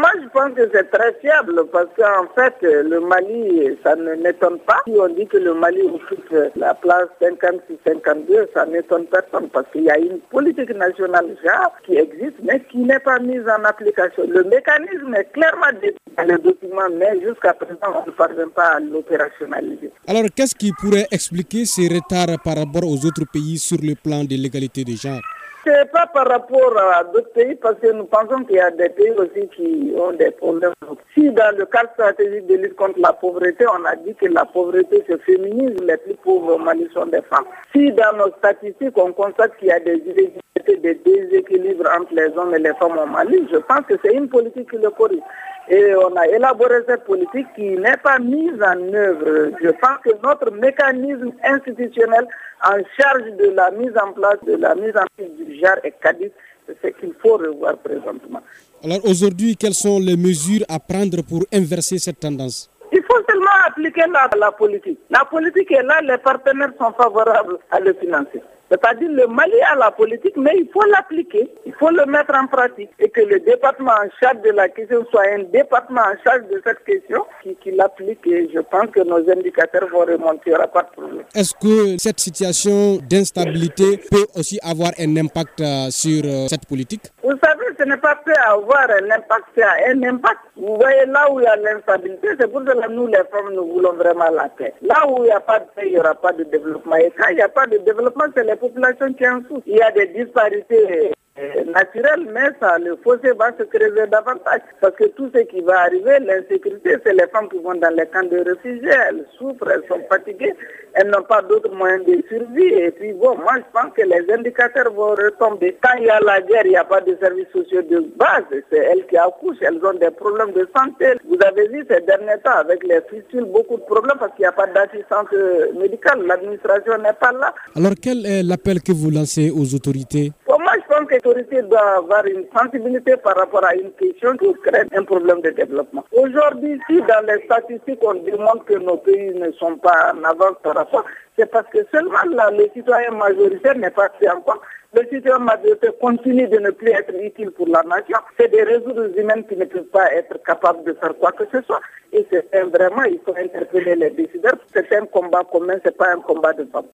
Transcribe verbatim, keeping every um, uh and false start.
Moi, je pense que c'est très fiable parce qu'en fait, le Mali, ça ne m'étonne pas. Si on dit que le Mali occupe la place cinquante-six cinquante-deux, ça n'étonne personne parce qu'il y a une politique nationale genre qui existe mais qui n'est pas mise en application. Le mécanisme est clairement défini dans les documents, mais jusqu'à présent, on ne parvient pas à l'opérationnaliser. Alors, qu'est-ce qui pourrait expliquer ces retards par rapport aux autres pays sur le plan de l'égalité des genres? C'est pas par rapport à d'autres pays parce que nous pensons qu'il y a des pays aussi qui ont des problèmes. Si dans le cadre stratégique de lutte contre la pauvreté, on a dit que la pauvreté se féminise, les plus pauvres au Mali sont des femmes. Si dans nos statistiques, on constate qu'il y a des inégalités, des déséquilibres entre les hommes et les femmes au Mali, je pense que c'est une politique qui le corrige. Et on a élaboré cette politique qui n'est pas mise en œuvre. Je pense que notre mécanisme institutionnel en charge de la mise en place, de la mise en place du genre est caduc, c'est ce qu'il faut revoir présentement. Alors aujourd'hui, quelles sont les mesures à prendre pour inverser cette tendance? Il faut seulement appliquer la, la politique. La politique est là, les partenaires sont favorables à le financer. C'est-à-dire le Mali a la politique, mais il faut l'appliquer, il faut le mettre en pratique et que le département en charge de la question soit un département en charge de cette question qui, qui l'applique et je pense que nos indicateurs vont remonter, il n'y aura pas de problème. Est-ce que cette situation d'instabilité peut aussi avoir un impact sur cette politique? Vous savez, ce n'est pas peut avoir un impact, c'est un impact. Vous voyez, là où il y a l'instabilité, c'est pour cela que nous, les femmes, nous voulons vraiment la paix. Là où il n'y a pas de paix, il n'y aura pas de développement. Et quand il n'y a pas de développement, c'est les populations qui en souffrent. Il y a des disparités naturel, mais ça, le fossé va se creuser davantage. Parce que tout ce qui va arriver, l'insécurité, c'est les femmes qui vont dans les camps de réfugiés. Elles souffrent, elles sont fatiguées, elles n'ont pas d'autres moyens de survie. Et puis bon, moi je pense que les indicateurs vont retomber. Quand il y a la guerre, il n'y a pas de services sociaux de base. C'est elles qui accouchent, elles ont des problèmes de santé. Vous avez vu ces derniers temps, avec les fistules, beaucoup de problèmes parce qu'il n'y a pas d'assistance médicale. L'administration n'est pas là. Alors quel est l'appel que vous lancez aux autorités? Pour moi, je pense que l'autorité doit avoir une sensibilité par rapport à une question qui crée un problème de développement. Aujourd'hui, si dans les statistiques, on demande que nos pays ne sont pas en avance par rapport, c'est parce que seulement là, le citoyen majoritaire n'est pas pris en compte. Le citoyen majoritaire continue de ne plus être utile pour la nation. C'est des ressources humaines qui ne peuvent pas être capables de faire quoi que ce soit. Et c'est vraiment, il faut interpeller les décideurs. C'est un combat commun, ce n'est pas un combat de femmes.